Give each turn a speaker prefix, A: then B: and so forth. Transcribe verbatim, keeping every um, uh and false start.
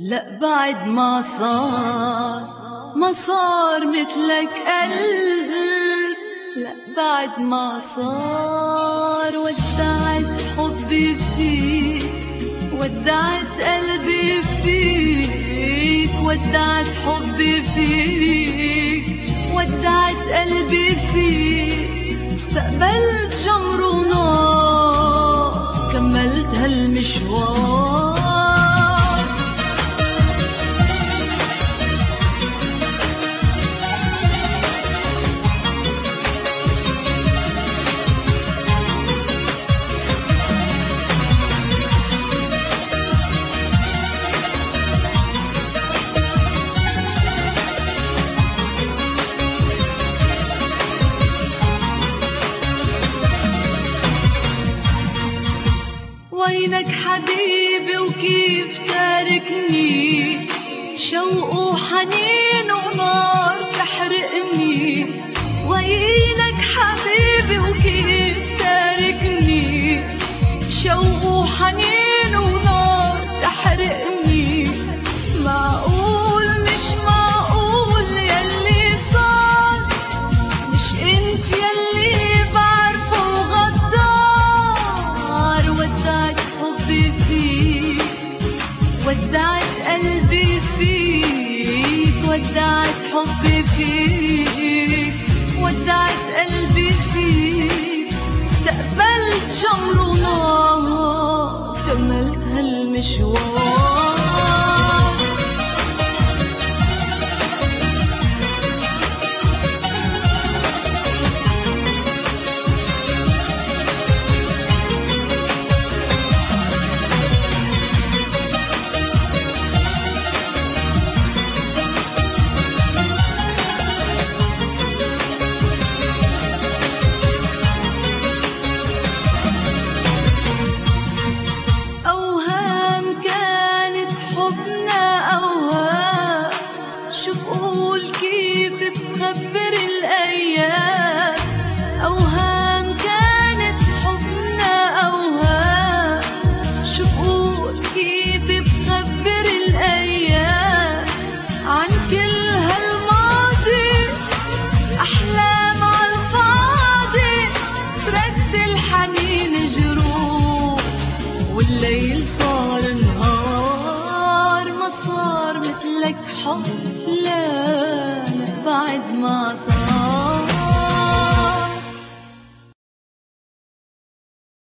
A: لا بعد ما صار ما صار مثلك قلب، لا بعد ما صار ودعت حبي فيك، ودعت قلبي فيك، ودعت حبي فيك، ودعت قلبي فيك، استقبلت جمر ونار، كملت هالمشوار. وينك حبيبي وكيف تاركني، شوق وحنين ونار تحرقني. وينك حبيبي وكيف تاركني، شوق وحنين ونار تحرقني. معقول مش معقول يلي صار، مش انت يلي بعرفه وغدار. ودعت حبي فيك، ودعت قلبي فيك، ودعت حبي فيك، ودعت قلبي فيك، استقبلت جمر ونار، كملت هالمشوار. الليل صار نهار، ما صار مثلك حب، لا لا بعد ما صار.